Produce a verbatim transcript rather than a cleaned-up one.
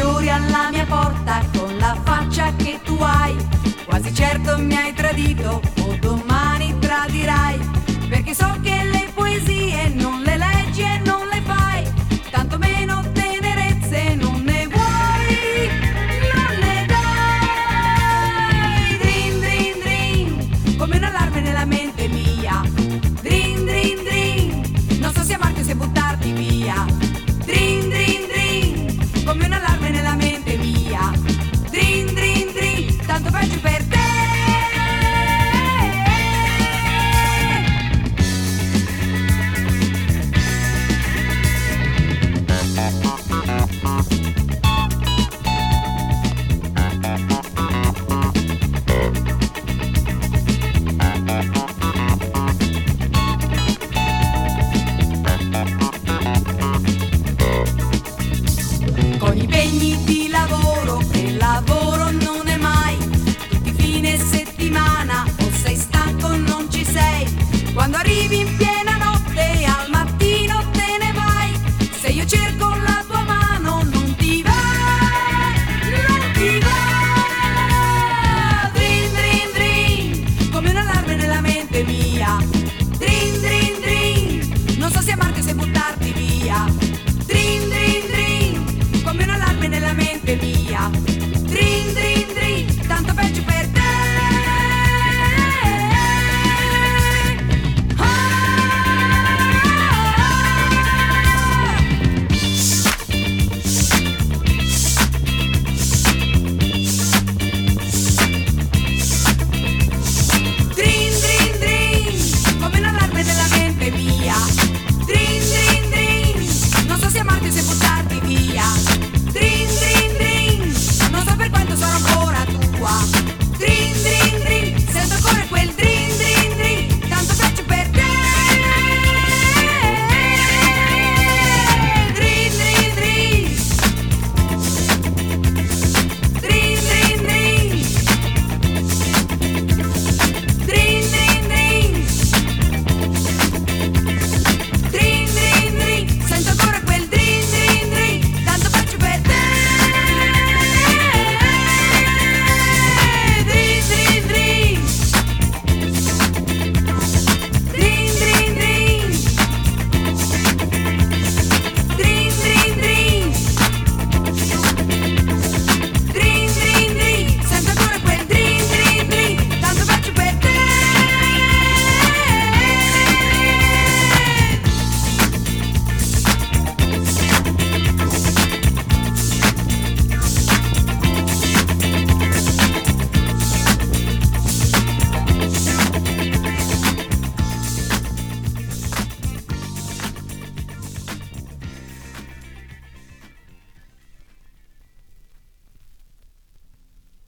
fiori alla mia porta con la faccia che tu hai. Quasi certo mi hai tradito o domani tradirai, perché so che le poesie non le leggi e non le fai, tanto meno tenerezze non ne vuoi, non ne dai. Drin drin drin, come un allarme nella mente mia. Drin drin drin, non so se amarti o se buttarti via. Drin drin drin, come un allarme nella mente mia. Drin drin drin, tanto peggio per te. Con i pegni di